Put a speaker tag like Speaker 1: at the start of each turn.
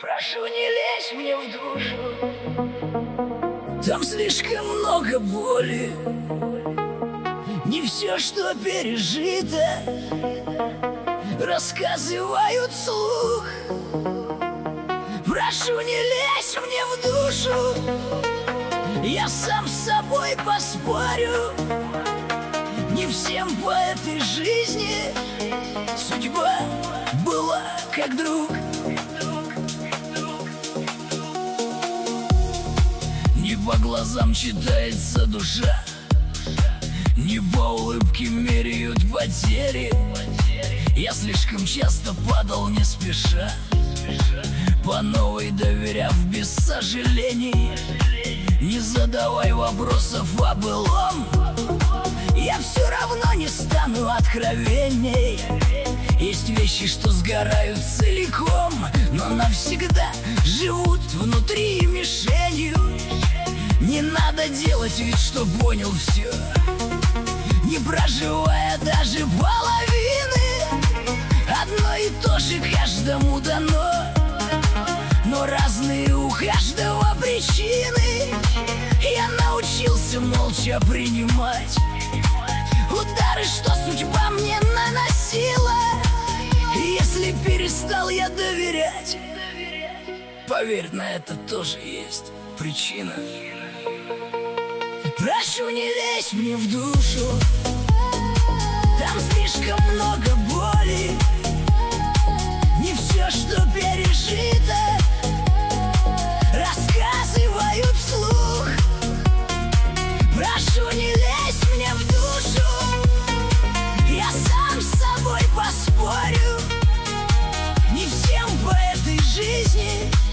Speaker 1: Прошу, не лезь мне в душу, там слишком много боли. Не все, что пережито, рассказывают вслух. Прошу, не лезь мне в душу, я сам с собой поспорю. Не всем по этой жизни судьба была как друг. Не по глазам читается душа, не по улыбке меряют потери. Я слишком часто падал не спеша, по новой доверяв без сожалений. Не задавай вопросов о былом, я все равно не стану откровенней. Есть вещи, что сгорают целиком, но навсегда живут внутри мишенью. Не надо делать вид, что понял все, не проживая даже половины. Одно и то же каждому дано, но разные у каждого причины. Я научился молча принимать удары, что судьба мне наносила. И если перестал я доверять, поверь, на это тоже есть причина. Прошу, не лезь мне в душу, там слишком много боли. Не все, что пережито, рассказывают вслух. Прошу, не лезь мне в душу, я сам с собой поспорю. Не всем по этой жизни